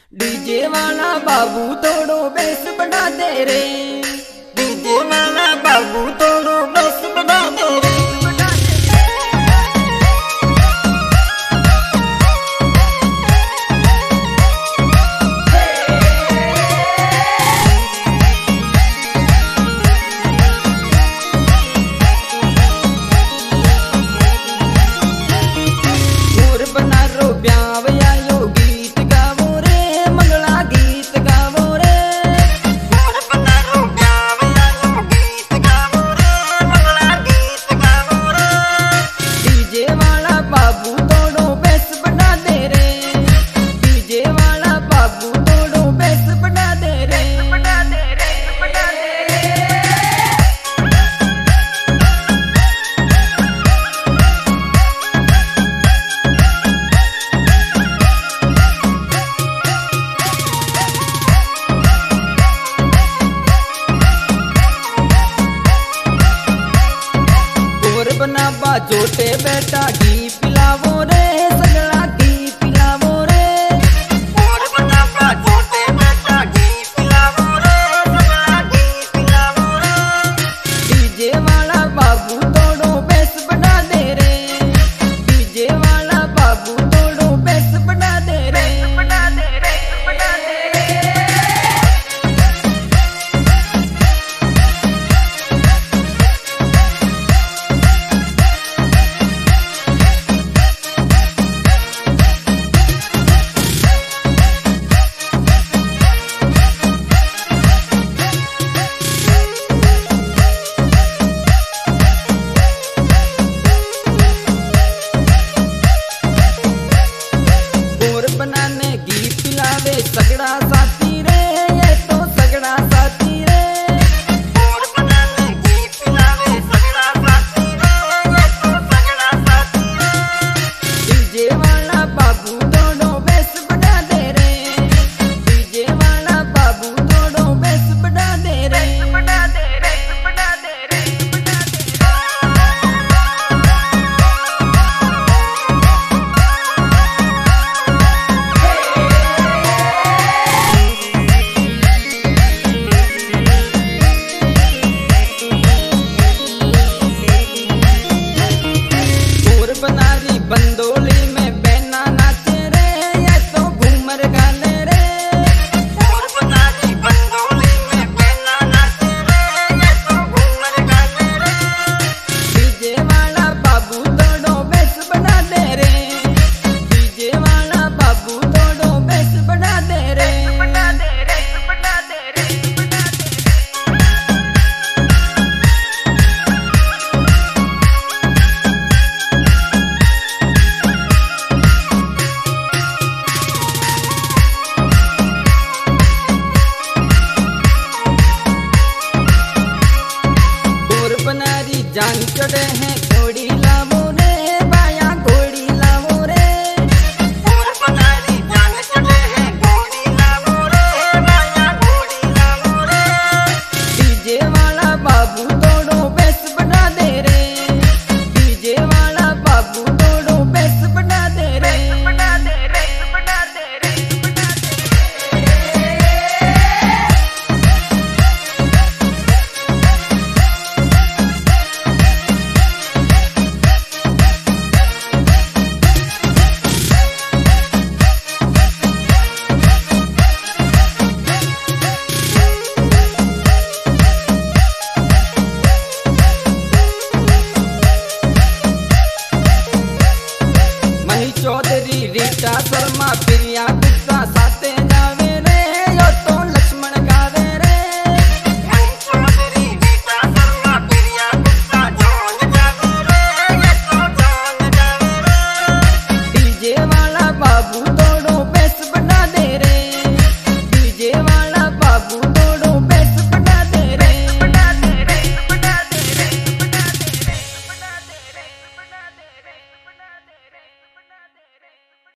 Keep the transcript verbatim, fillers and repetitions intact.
DJ वाला बाबू थोड़ो base बढ़ा दे रे। डीजे वाला बाबू थोड़ो बेस बढ़ा दे रे। बना रो ब्याव आयो गीत गावो रे, मंगला गीत गावो रे। और बना रो ब्याव आयो गीत गावो रे, मंगला गीत गावो रे। डीजे वाला बाबू थोड़ो बेस बढ़ा दे रे। डीजे वाला बाबू थोड़ो बेस बढ़ा दे रे, बढ़ा दे रे, बढ़ा दे रे। बना बाजोटे बेटा घी पिलावो रे, सगला घी पिलावो रे। और बना बाजोटे बेटा घी पिलावो रे, सगला घी पिलावो रे। डीजे वाला बाबू थोड़ो बेस बढ़ा दे रे। डीजे वाला बाबू थोड़ो बेस बढ़ा दे रे, बढ़ा दे रे, बढ़ा दे रे। बनाने घी पिलावे सगड़ा साथी रे, ये तो सगड़ा साथी रे। और बनाने घी पिलावे सगड़ा साथी रे, ये तो सगड़ा साथी रे। डीजे वाला बाबू थोड़ो बेस बढ़ा दे रे। डीजे वाला बाबू थोड़ो बेस बढ़ा दे रे, बढ़ा दे रे, बढ़ा दे रे, बढ़ा दे रे। बनारी बंदोली में बैना नाचे रे, ये तो घूमर गाने रे। और बनारी बंदोली में बैना नाचे रे, ये तो घूमर गाने रे। डीजे वाला बाबू थोड़ो बेस बढ़ा दे रे। डीजे वाला बाबू थोड़ो बेस बढ़ा दे रे, बढ़ा दे रे, बढ़ा दे रे, बढ़ा दे रे। बनारी जान चढ़े हैं घोड़ी लावो रे, बाया घोड़ी लावो रे। और बनारी जान चढ़े हैं घोड़ी लावो रे, बाया घोड़ी लावो रे। डीजे वाला बाबू थोड़ो बेस बढ़ा दे रे। डीजे वाला बाबू थोड़ो बेस बढ़ा दे रे, बढ़ा दे रे, बढ़ा दे रे, बढ़ा दे रे। चौधरी रीटा